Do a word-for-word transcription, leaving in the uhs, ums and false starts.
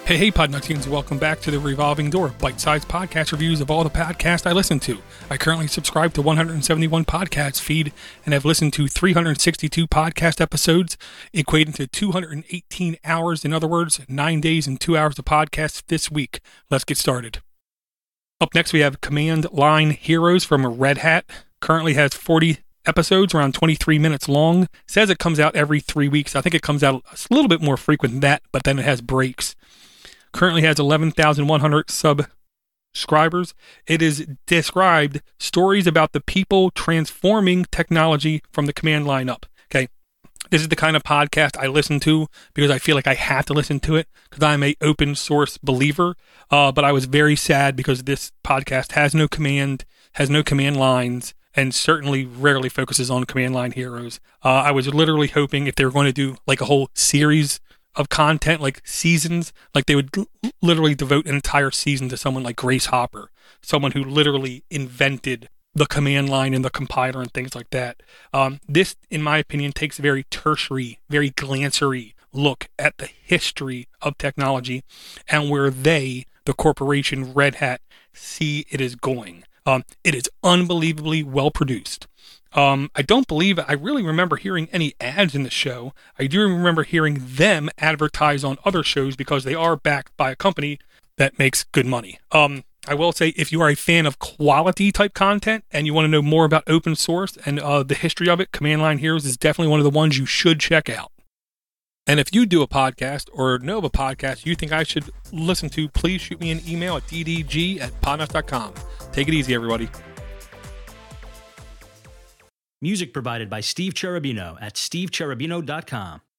Hey, hey, Podnuttians, welcome back to the Revolving Door, bite-sized podcast reviews of all the podcasts I listen to. I currently subscribe to one hundred seventy-one podcast feed and have listened to three hundred sixty-two podcast episodes, equating to two hundred eighteen hours. In other words, nine days and two hours of podcasts this week. Let's get started. Up next, we have Command Line Heroes from Red Hat. Currently has forty episodes, around twenty-three minutes long. Says it comes out every three weeks. I think it comes out a little bit more frequent than that, but then it has breaks. Currently has eleven thousand one hundred subscribers. It is described stories about the people transforming technology from the command line up. Okay. This is the kind of podcast I listen to because I feel like I have to listen to it because I'm a open source believer. Uh, but I was very sad because this podcast has no command, has no command lines, and certainly rarely focuses on command line heroes. Uh, I was literally hoping if they were going to do like a whole series of content, like seasons, like they would l- literally devote an entire season to someone like Grace Hopper, someone who literally invented the command line and the compiler and things like that. Um, this, in my opinion, takes a very tertiary, very glancery look at the history of technology and where they, the corporation Red Hat, see it is going. Um, it is unbelievably well produced. Um, I don't believe I really remember hearing any ads in the show. I do remember hearing them advertise on other shows because they are backed by a company that makes good money. Um, I will say if you are a fan of quality type content and you want to know more about open source and uh, the history of it, Command Line Heroes is definitely one of the ones you should check out. And if you do a podcast or know of a podcast you think I should listen to, please shoot me an email at d d g at podnuts dot com. Take it easy, everybody. Music provided by Steve Cherubino at steve cherubino dot com.